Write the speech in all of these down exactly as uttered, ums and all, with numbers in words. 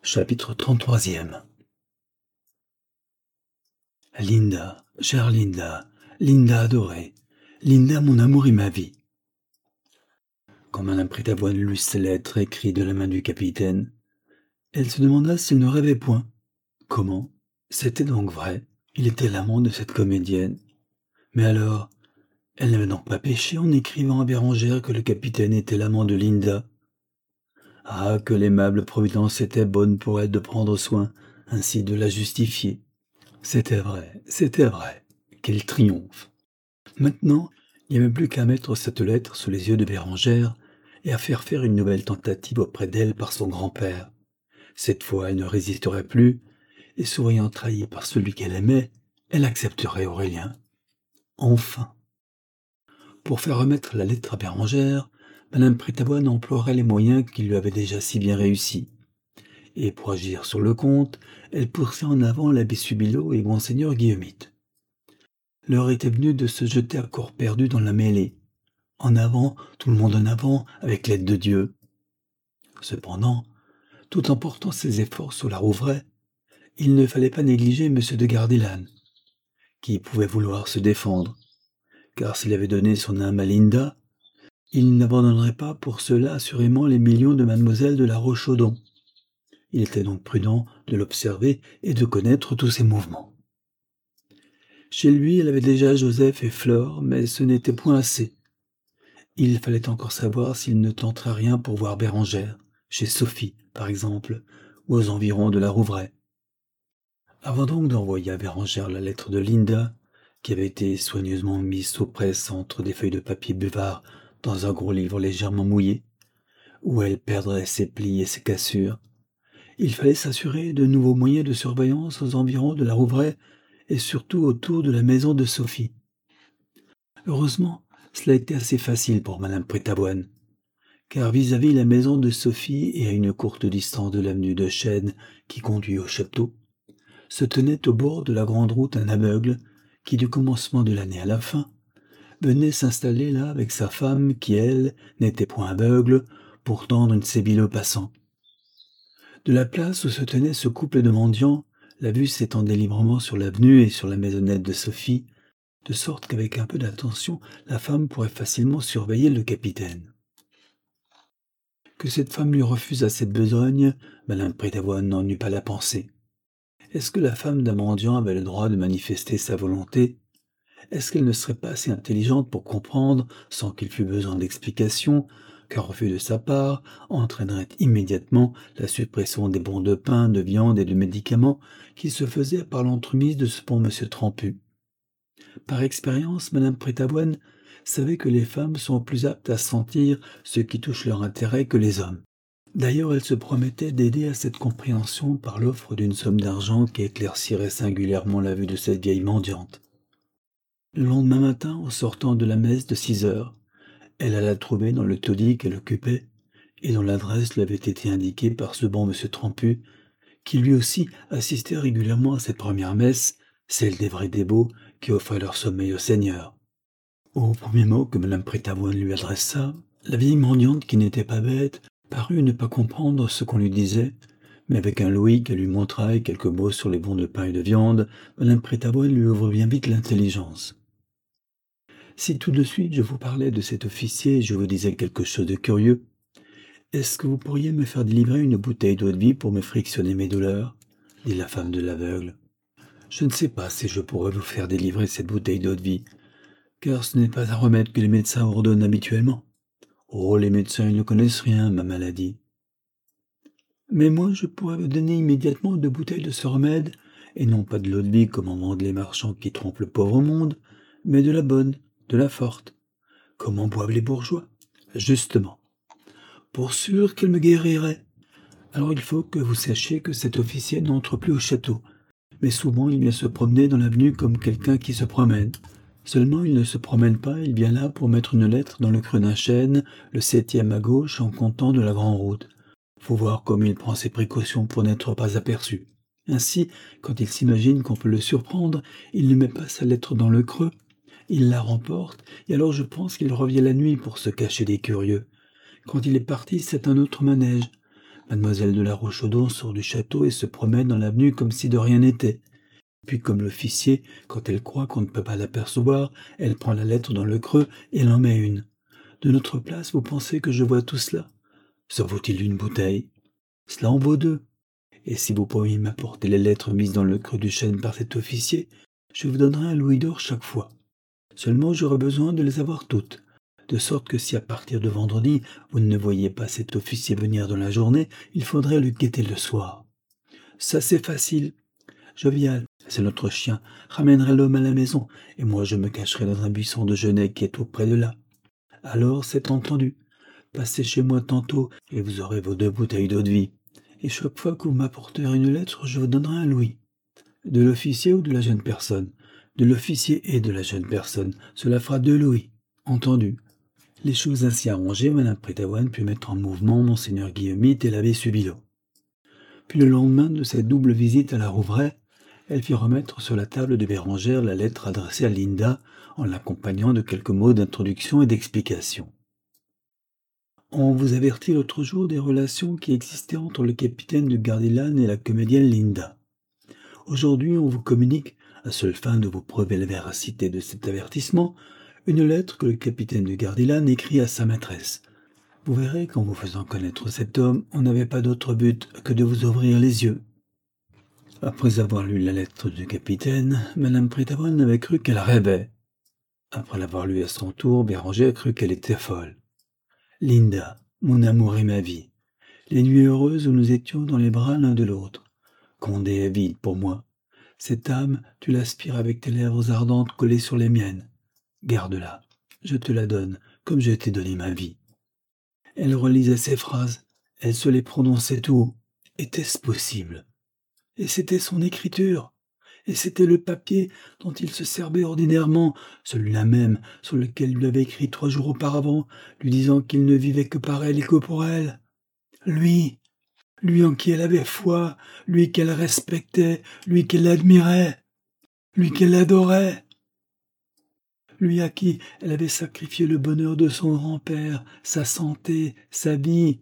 Chapitre trente-trois. Linda, chère Linda, Linda adorée, Linda mon amour et ma vie. Quand Madame Prétavoine lut ces lettres écrites de la main du capitaine, elle se demanda s'il ne rêvait point. Comment? C'était donc vrai, il était l'amant de cette comédienne. Mais alors, elle n'avait donc pas péché en écrivant à Bérengère que le capitaine était l'amant de Linda. Ah, que l'aimable Providence était bonne pour elle de prendre soin ainsi de la justifier. C'était vrai, c'était vrai. Quel triomphe! Maintenant, il n'y avait plus qu'à mettre cette lettre sous les yeux de Bérengère et à faire faire une nouvelle tentative auprès d'elle par son grand-père. Cette fois, elle ne résisterait plus, et souriant trahie par celui qu'elle aimait, elle accepterait Aurélien. Enfin! Pour faire remettre la lettre à Bérengère, Madame Prétavoine emploierait les moyens qui lui avaient déjà si bien réussi. Et pour agir sur le compte, elle poussait en avant l'abbé Subilo et monseigneur Guillemite. L'heure était venue de se jeter à corps perdu dans la mêlée. En avant, tout le monde en avant, avec l'aide de Dieu. Cependant, tout en portant ses efforts sur la Rouvray, il ne fallait pas négliger Monsieur de Gardillan, qui pouvait vouloir se défendre, car s'il avait donné son âme à Linda, il n'abandonnerait pas pour cela assurément les millions de mademoiselle de la Roche-Chalon. Il était donc prudent de l'observer et de connaître tous ses mouvements. Chez lui, elle avait déjà Joseph et Flore, mais ce n'était point assez. Il fallait encore savoir s'il ne tenterait rien pour voir Bérengère, chez Sophie, par exemple, ou aux environs de la Rouvray. Avant donc d'envoyer à Bérengère la lettre de Linda, qui avait été soigneusement mise sous presse entre des feuilles de papier buvard dans un gros livre légèrement mouillé, où elle perdrait ses plis et ses cassures, il fallait s'assurer de nouveaux moyens de surveillance aux environs de la Rouvray et surtout autour de la maison de Sophie. Heureusement, cela était assez facile pour Madame Prétavoine, car vis-à-vis la maison de Sophie et à une courte distance de l'avenue de Chêne qui conduit au château, se tenait au bord de la grande route un aveugle qui, du commencement de l'année à la fin, venait s'installer là avec sa femme qui, elle, n'était point aveugle, pour tendre une sébile aux passants. De la place où se tenait ce couple de mendiants, la vue s'étendait librement sur l'avenue et sur la maisonnette de Sophie, de sorte qu'avec un peu d'attention, la femme pourrait facilement surveiller le capitaine. Que cette femme lui refusât cette besogne, Madame Prétavoine n'en eut pas la pensée. Est-ce que la femme d'un mendiant avait le droit de manifester sa volonté? Est-ce qu'elle ne serait pas assez intelligente pour comprendre, sans qu'il fût besoin d'explication, qu'un refus de sa part entraînerait immédiatement la suppression des bons de pain, de viande et de médicaments qui se faisaient par l'entremise de ce bon monsieur Trampu? Par expérience, Madame Prétavoine savait que les femmes sont plus aptes à sentir ce qui touche leur intérêt que les hommes. D'ailleurs, elle se promettait d'aider à cette compréhension par l'offre d'une somme d'argent qui éclaircirait singulièrement la vue de cette vieille mendiante. Le lendemain matin, en sortant de la messe de six heures, elle alla trouver dans le taudis qu'elle occupait, et dont l'adresse lui avait été indiquée par ce bon monsieur Trampu, qui lui aussi assistait régulièrement à cette première messe, celle des vrais dévots qui offraient leur sommeil au Seigneur. Au premier mot que Madame Prétavoine lui adressa, la vieille mendiante, qui n'était pas bête, parut ne pas comprendre ce qu'on lui disait, mais avec un louis qu'elle lui montra et quelques mots sur les bons de pain et de viande, Madame Prétavoine lui ouvrit bien vite l'intelligence. Si tout de suite je vous parlais de cet officier et je vous disais quelque chose de curieux, est-ce que vous pourriez me faire délivrer une bouteille d'eau-de-vie pour me frictionner mes douleurs? Dit la femme de l'aveugle. Je ne sais pas si je pourrais vous faire délivrer cette bouteille d'eau-de-vie, car ce n'est pas un remède que les médecins ordonnent habituellement. Oh, les médecins, ils ne connaissent rien, ma maladie. Mais moi, je pourrais vous donner immédiatement deux bouteilles de ce remède, et non pas de l'eau-de-vie comme en vendent les marchands qui trompent le pauvre monde, mais de la bonne, de la forte, comme en boivent les bourgeois. Justement. Pour sûr qu'elle me guérirait. Alors il faut que vous sachiez que cet officier n'entre plus au château, mais souvent il vient se promener dans l'avenue comme quelqu'un qui se promène. Seulement il ne se promène pas, il vient là pour mettre une lettre dans le creux d'un chêne, le septième à gauche en comptant de la grande route. Faut voir comme il prend ses précautions pour n'être pas aperçu. Ainsi, quand il s'imagine qu'on peut le surprendre, il ne met pas sa lettre dans le creux, il la remporte, et alors je pense qu'il revient la nuit pour se cacher des curieux. Quand il est parti, c'est un autre manège. Mademoiselle de la Roche-Audon sort du château et se promène dans l'avenue comme si de rien n'était. Puis, comme l'officier, quand elle croit qu'on ne peut pas l'apercevoir, elle prend la lettre dans le creux et elle en met une. De notre place, vous pensez que je vois tout cela? Ça vaut-il une bouteille? Cela en vaut deux. Et si vous pourriez m'apporter les lettres mises dans le creux du chêne par cet officier, je vous donnerai un louis d'or chaque fois. Seulement j'aurai besoin de les avoir toutes, de sorte que si à partir de vendredi vous ne voyez pas cet officier venir dans la journée, il faudrait le guetter le soir. Ça c'est facile. Jovial, c'est notre chien, ramènerait l'homme à la maison, et moi je me cacherai dans un buisson de genêt qui est tout près de là. Alors c'est entendu. Passez chez moi tantôt, et vous aurez vos deux bouteilles d'eau-de-vie. Et chaque fois que vous m'apporterez une lettre, je vous donnerai un louis. De l'officier ou de la jeune personne? De l'officier et de la jeune personne. Cela fera deux louis. Entendu. Les choses ainsi arrangées, Madame Prétavoine put mettre en mouvement Monseigneur Guillemite et l'abbé Subilo. Puis le lendemain de cette double visite à la Rouvray, elle fit remettre sur la table de Bérengère la lettre adressée à Linda, en l'accompagnant de quelques mots d'introduction et d'explication. On vous avertit l'autre jour des relations qui existaient entre le capitaine de Gardilane et la comédienne Linda. Aujourd'hui, on vous communique, à seule fin de vous prouver la véracité de cet avertissement, une lettre que le capitaine de Gardilane écrit à sa maîtresse. Vous verrez qu'en vous faisant connaître cet homme, on n'avait pas d'autre but que de vous ouvrir les yeux. Après avoir lu la lettre du capitaine, Madame Prétavoine avait cru qu'elle rêvait. Après l'avoir lue à son tour, Bérengère crut qu'elle était folle. Linda, mon amour et ma vie, les nuits heureuses où nous étions dans les bras l'un de l'autre. Condé est vide pour moi. Cette âme, tu l'aspires avec tes lèvres ardentes collées sur les miennes. Garde-la, je te la donne, comme je t'ai donné ma vie. Elle relisait ces phrases, elle se les prononçait tout haut. Était-ce possible? Et c'était son écriture, et c'était le papier dont il se servait ordinairement, celui-là même sur lequel il lui avait écrit trois jours auparavant, lui disant qu'il ne vivait que par elle et que pour elle. Lui, lui en qui elle avait foi, lui qu'elle respectait, lui qu'elle admirait, lui qu'elle adorait, lui à qui elle avait sacrifié le bonheur de son grand-père, sa santé, sa vie.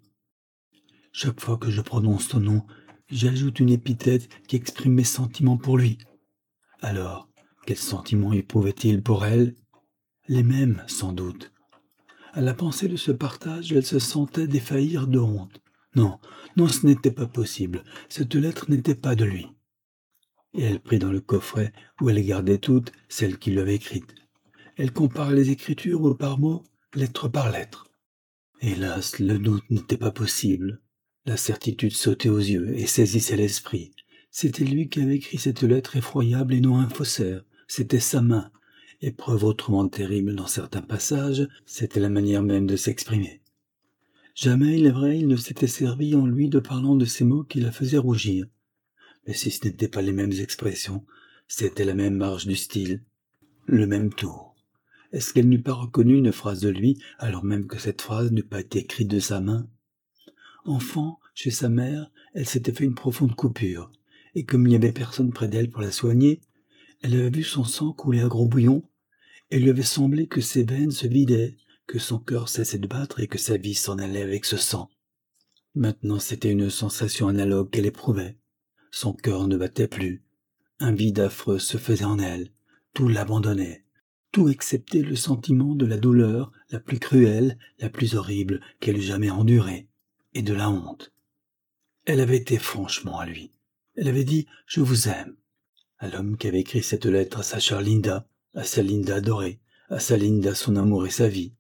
Chaque fois que je prononce ton nom, j'ajoute une épithète qui exprime mes sentiments pour lui. Alors, quels sentiments éprouvait-il pour elle? Les mêmes, sans doute. À la pensée de ce partage, elle se sentait défaillir de honte. Non, non, ce n'était pas possible. Cette lettre n'était pas de lui. Et elle prit dans le coffret, où elle gardait toutes, celles qu'il lui avait écrites. Elle compara les écritures mot par mot, lettre par lettre. Hélas, le doute n'était pas possible. La certitude sautait aux yeux et saisissait l'esprit. C'était lui qui avait écrit cette lettre effroyable et non un faussaire. C'était sa main. Épreuve autrement terrible dans certains passages, c'était la manière même de s'exprimer. Jamais, il est vrai, il ne s'était servi en lui de parlant de ces mots qui la faisaient rougir. Mais si ce n'étaient pas les mêmes expressions, c'était la même marge du style, le même tour. Est-ce qu'elle n'eût pas reconnu une phrase de lui, alors même que cette phrase n'eût pas été écrite de sa main? Enfant, chez sa mère, elle s'était fait une profonde coupure, et comme il n'y avait personne près d'elle pour la soigner, elle avait vu son sang couler à gros bouillons, et lui avait semblé que ses veines se vidaient, que son cœur cessait de battre et que sa vie s'en allait avec ce sang. Maintenant, c'était une sensation analogue qu'elle éprouvait. Son cœur ne battait plus. Un vide affreux se faisait en elle. Tout l'abandonnait. Tout excepté le sentiment de la douleur la plus cruelle, la plus horrible qu'elle eût jamais endurée, et de la honte. Elle avait été franchement à lui. Elle avait dit « Je vous aime » à l'homme qui avait écrit cette lettre à sa chère Linda, à sa Linda adorée, à sa Linda son amour et sa vie.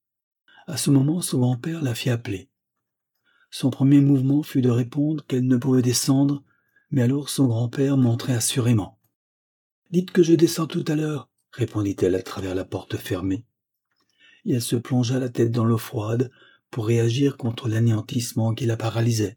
À ce moment, son grand-père la fit appeler. Son premier mouvement fut de répondre qu'elle ne pouvait descendre, mais alors son grand-père montrait assurément. « Dites que je descends tout à l'heure, » répondit-elle à travers la porte fermée. Et elle se plongea la tête dans l'eau froide pour réagir contre l'anéantissement qui la paralysait.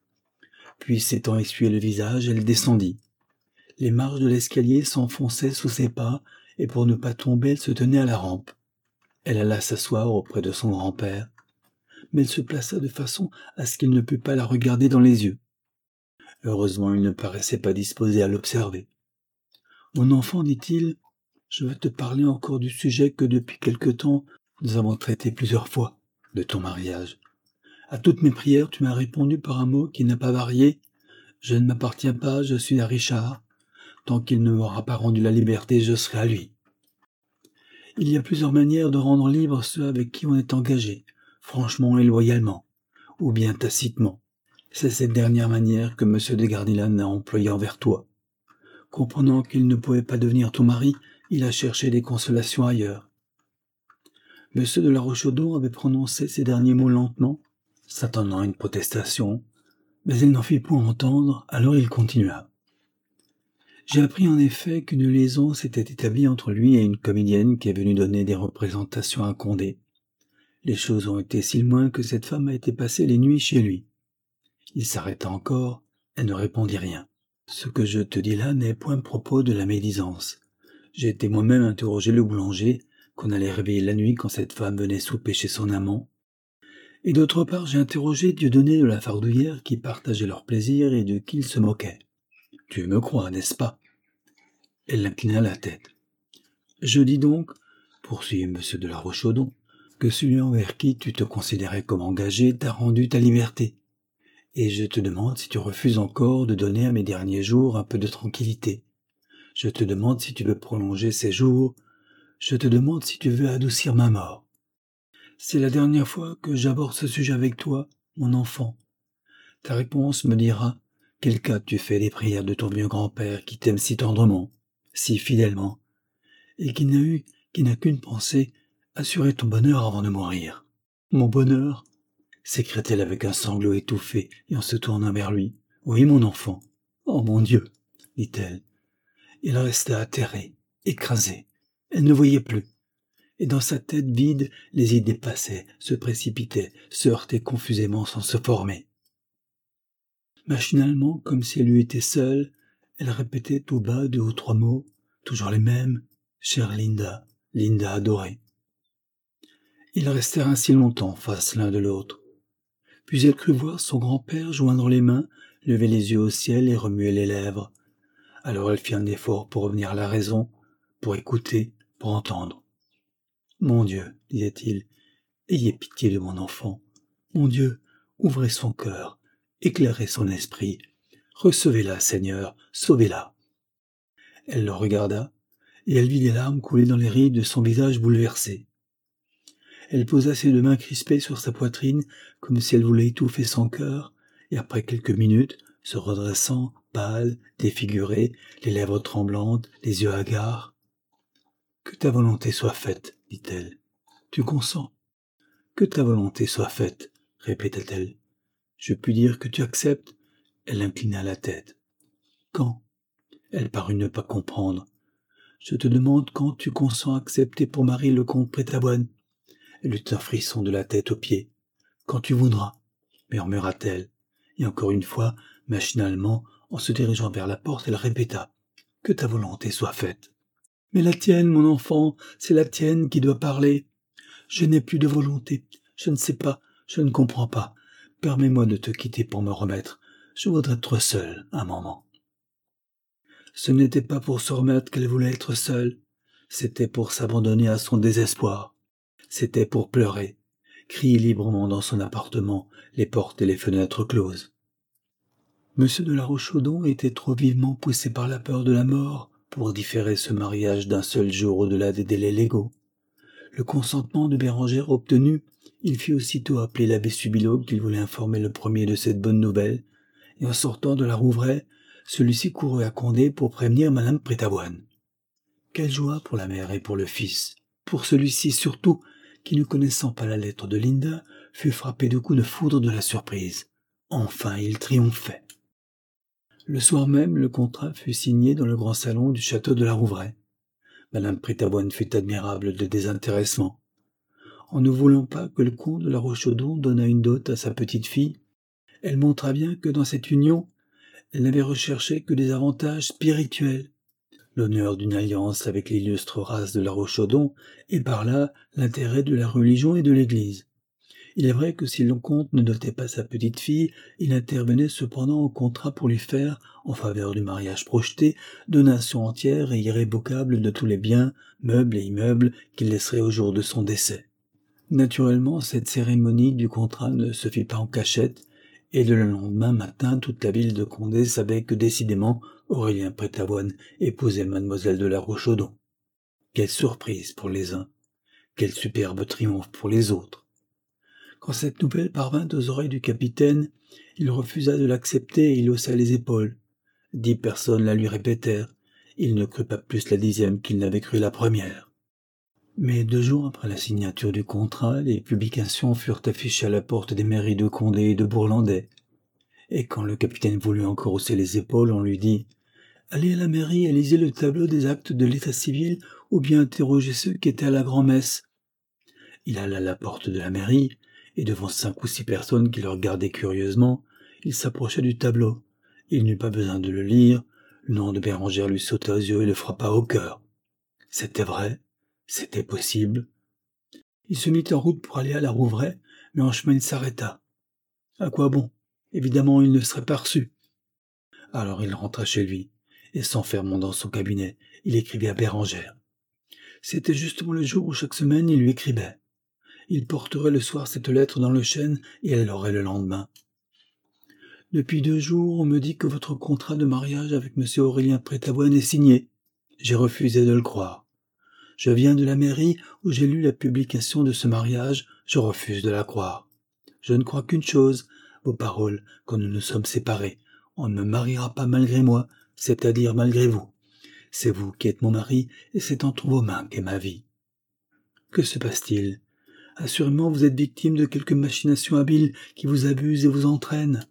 Puis, s'étant essuyé le visage, elle descendit. Les marches de l'escalier s'enfonçaient sous ses pas, et pour ne pas tomber, elle se tenait à la rampe. Elle alla s'asseoir auprès de son grand-père, mais elle se plaça de façon à ce qu'il ne pût pas la regarder dans les yeux. Heureusement, il ne paraissait pas disposé à l'observer. « Mon enfant, dit-il, je veux te parler encore du sujet que depuis quelque temps nous avons traité plusieurs fois, de ton mariage. À toutes mes prières, tu m'as répondu par un mot qui n'a pas varié. Je ne m'appartiens pas, je suis à Richard. Tant qu'il ne m'aura pas rendu la liberté, je serai à lui. Il y a plusieurs manières de rendre libres ceux avec qui on est engagé, franchement et loyalement, ou bien tacitement. C'est cette dernière manière que M. de Gardiland a employée envers toi. Comprenant qu'il ne pouvait pas devenir ton mari, il a cherché des consolations ailleurs. M. de la Rochedau avait prononcé ces derniers mots lentement, s'attendant à une protestation, mais elle n'en fit point entendre, alors il continua. J'ai appris en effet qu'une liaison s'était établie entre lui et une comédienne qui est venue donner des représentations à Condé. Les choses ont été si loin que cette femme a été passer les nuits chez lui. Il s'arrêta encore, elle ne répondit rien. Ce que je te dis là n'est point propos de la médisance. J'ai été moi-même interroger le boulanger, qu'on allait réveiller la nuit quand cette femme venait souper chez son amant. Et d'autre part, j'ai interrogé Dieudonné de la Fardouillère qui partageait leur plaisir et de qui il se moquait. Tu me crois, n'est-ce pas? Elle inclina la tête. Je dis donc, poursuivit M. de la Rochedau, que celui envers qui tu te considérais comme engagé t'a rendu ta liberté. Et je te demande si tu refuses encore de donner à mes derniers jours un peu de tranquillité. Je te demande si tu veux prolonger ces jours. Je te demande si tu veux adoucir ma mort. C'est la dernière fois que j'aborde ce sujet avec toi, mon enfant. Ta réponse me dira quel cas tu fais des prières de ton vieux grand-père qui t'aime si tendrement, si fidèlement, et qui n'a eu, qui n'a qu'une pensée, assurer ton bonheur avant de mourir. Mon bonheur, s'écria-t-elle avec un sanglot étouffé et en se tournant vers lui. Oui, mon enfant. Oh mon Dieu, dit-elle. Il resta atterré, écrasé. Elle ne voyait plus. Et dans sa tête vide, les idées passaient, se précipitaient, se heurtaient confusément sans se former. Machinalement, comme si elle eût été seule, elle répétait tout bas deux ou trois mots, toujours les mêmes, « Chère Linda, Linda adorée ». Ils restèrent ainsi longtemps face l'un de l'autre. Puis elle crut voir son grand-père joindre les mains, lever les yeux au ciel et remuer les lèvres. Alors elle fit un effort pour revenir à la raison, pour écouter, pour entendre. « Mon Dieu, disait-il, ayez pitié de mon enfant. Mon Dieu, ouvrez son cœur, éclairez son esprit. Recevez-la, Seigneur, sauvez-la. » Elle le regarda, et elle vit des larmes couler dans les rides de son visage bouleversé. Elle posa ses deux mains crispées sur sa poitrine, comme si elle voulait étouffer son cœur, et après quelques minutes, se redressant, pâle, défigurée, les lèvres tremblantes, les yeux hagards. « Que ta volonté soit faite, dit-elle. Tu consens? Que ta volonté soit faite, répéta-t-elle. Je puis dire que tu acceptes? Elle inclina la tête. Quand? Elle parut ne pas comprendre. Je te demande quand tu consens accepter pour mari le comte Prétaboine. Elle eut un frisson de la tête aux pieds. Quand tu voudras, murmura-t-elle. Et encore une fois, machinalement, en se dirigeant vers la porte, elle répéta. Que ta volonté soit faite. Mais la tienne, mon enfant, c'est la tienne qui doit parler. Je n'ai plus de volonté. Je ne sais pas, je ne comprends pas. Permets-moi de te quitter pour me remettre. Je voudrais être seule un moment. Ce n'était pas pour se remettre qu'elle voulait être seule. C'était pour s'abandonner à son désespoir. C'était pour pleurer, crier librement dans son appartement, les portes et les fenêtres closes. Monsieur de la Rochedau était trop vivement poussé par la peur de la mort pour différer ce mariage d'un seul jour au-delà des délais légaux. Le consentement de Bérengère obtenu, il fit aussitôt appeler l'abbé Subiloque qu'il voulait informer le premier de cette bonne nouvelle, et en sortant de la Rouvraie, celui-ci courut à Condé pour prévenir madame Prétaboine. Quelle joie pour la mère et pour le fils, pour celui-ci surtout, qui ne connaissant pas la lettre de Linda, fut frappé de coups de foudre de la surprise. Enfin, il triomphait. Le soir même, le contrat fut signé dans le grand salon du château de la Rouvraie. Madame Prétaboine fut admirable de désintéressement. En ne voulant pas que le comte de la Rochedau donnât une dot à sa petite-fille, elle montra bien que dans cette union, elle n'avait recherché que des avantages spirituels, l'honneur d'une alliance avec l'illustre race de la Rochedau, et par là l'intérêt de la religion et de l'Église. Il est vrai que si le comte ne dotait pas sa petite-fille, il intervenait cependant au contrat pour lui faire, en faveur du mariage projeté, donation entière et irrévocable de tous les biens, meubles et immeubles qu'il laisserait au jour de son décès. Naturellement, cette cérémonie du contrat ne se fit pas en cachette, et le lendemain matin, toute la ville de Condé savait que décidément Aurélien Prétavoine épousait mademoiselle de la Roche-Audon. Quelle surprise pour les uns, quel superbe triomphe pour les autres. Quand cette nouvelle parvint aux oreilles du capitaine, il refusa de l'accepter et il haussa les épaules. Dix personnes la lui répétèrent. Il ne crut pas plus la dixième qu'il n'avait cru la première. Mais deux jours après la signature du contrat, les publications furent affichées à la porte des mairies de Condé et de Bourlandais. Et quand le capitaine voulut encore hausser les épaules, on lui dit « Allez à la mairie et lisez le tableau des actes de l'état civil ou bien interrogez ceux qui étaient à la grand-messe. » Il alla à la porte de la mairie, et devant cinq ou six personnes qui le regardaient curieusement, il s'approcha du tableau. Il n'eut pas besoin de le lire, le nom de Bérengère lui sauta aux yeux et le frappa au cœur. C'était vrai, c'était possible. Il se mit en route pour aller à la Rouvray, mais en chemin il s'arrêta. À quoi bon? Évidemment, il ne serait pas reçu. Alors il rentra chez lui, et s'enfermant dans son cabinet, il écrivit à Bérengère. C'était justement le jour où chaque semaine il lui écrivait. Il porterait le soir cette lettre dans le chêne et elle l'aurait le lendemain. Depuis deux jours, on me dit que votre contrat de mariage avec monsieur Aurélien Prétavoine est signé. J'ai refusé de le croire. Je viens de la mairie où j'ai lu la publication de ce mariage, je refuse de la croire. Je ne crois qu'une chose, vos paroles, quand nous nous sommes séparés. On ne me mariera pas malgré moi, c'est-à-dire malgré vous. C'est vous qui êtes mon mari, et c'est entre vos mains qu'est ma vie. Que se passe-t-il? Assurément, vous êtes victime de quelque machination habile qui vous abuse et vous entraîne.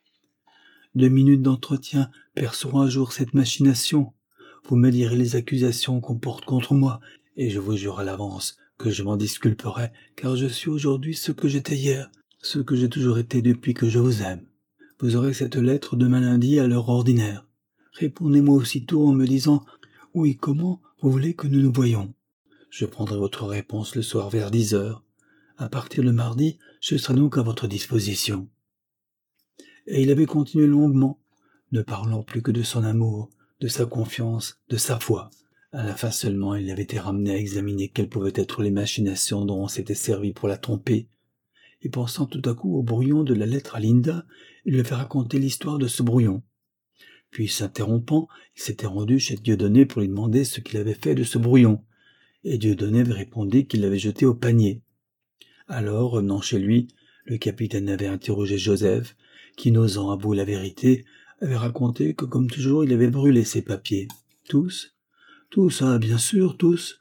Deux minutes d'entretien perceront un jour cette machination. Vous me direz les accusations qu'on porte contre moi, et je vous jure à l'avance que je m'en disculperai, car je suis aujourd'hui ce que j'étais hier, ce que j'ai toujours été depuis que je vous aime. Vous aurez cette lettre demain lundi à l'heure ordinaire. Répondez-moi aussitôt en me disant « Oui, comment vous voulez que nous nous voyions ?» Je prendrai votre réponse le soir vers dix heures. À partir de mardi, je serai donc à votre disposition. Et il avait continué longuement, ne parlant plus que de son amour, de sa confiance, de sa foi. À la fin seulement, il avait été ramené à examiner quelles pouvaient être les machinations dont on s'était servi pour la tromper. Et pensant tout à coup au brouillon de la lettre à Linda, il lui avait raconté l'histoire de ce brouillon. Puis, s'interrompant, il s'était rendu chez Dieudonné pour lui demander ce qu'il avait fait de ce brouillon. Et Dieudonné avait répondu qu'il l'avait jeté au panier. Alors, revenant chez lui, le capitaine avait interrogé Joseph, qui, n'osant avouer la vérité, avait raconté que, comme toujours, il avait brûlé ses papiers. Tous? Tous, ah, bien sûr, tous.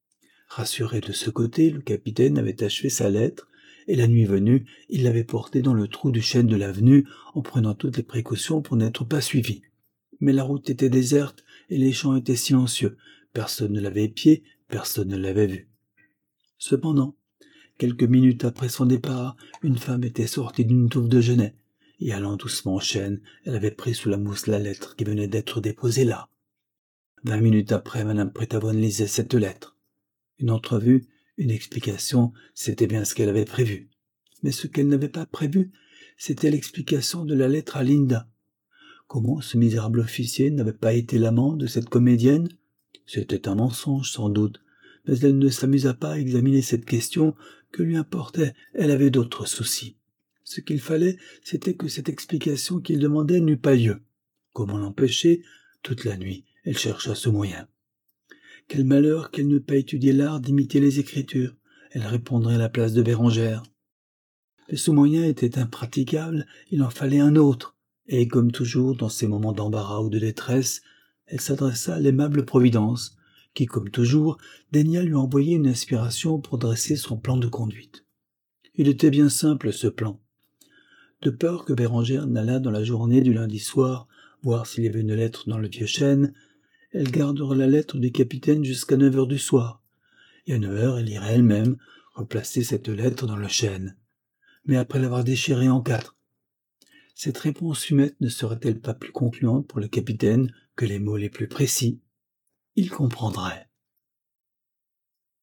Rassuré de ce côté, le capitaine avait achevé sa lettre, et la nuit venue, il l'avait portée dans le trou du chêne de l'avenue, en prenant toutes les précautions pour n'être pas suivi. Mais la route était déserte, et les champs étaient silencieux. Personne ne l'avait épié, personne ne l'avait vu. Cependant, quelques minutes après son départ, une femme était sortie d'une touffe de genêt, et allant doucement au chêne, elle avait pris sous la mousse la lettre qui venait d'être déposée là. Vingt minutes après, madame Prétavoine lisait cette lettre. Une entrevue, une explication, c'était bien ce qu'elle avait prévu. Mais ce qu'elle n'avait pas prévu, c'était l'explication de la lettre à Linda. Comment ce misérable officier n'avait pas été l'amant de cette comédienne? C'était un mensonge, sans doute, mais elle ne s'amusa pas à examiner cette question, que lui importait, elle avait d'autres soucis. Ce qu'il fallait, c'était que cette explication qu'il demandait n'eût pas lieu. Comment l'empêcher? Toute la nuit, elle chercha ce moyen. Quel malheur qu'elle n'eût pas étudié l'art d'imiter les écritures. Elle répondrait à la place de Bérengère. Mais ce moyen était impraticable, il en fallait un autre. Et comme toujours, dans ces moments d'embarras ou de détresse, elle s'adressa à l'aimable Providence, qui, comme toujours, daigna lui envoyer une inspiration pour dresser son plan de conduite. Il était bien simple, ce plan. De peur que Bérengère n'allât dans la journée du lundi soir voir s'il y avait une lettre dans le vieux chêne, elle garderait la lettre du capitaine jusqu'à neuf heures du soir, et à neuf heures elle irait elle-même replacer cette lettre dans le chêne, mais après l'avoir déchirée en quatre. Cette réponse humette ne serait-elle pas plus concluante pour le capitaine que les mots les plus précis? Il comprendrait.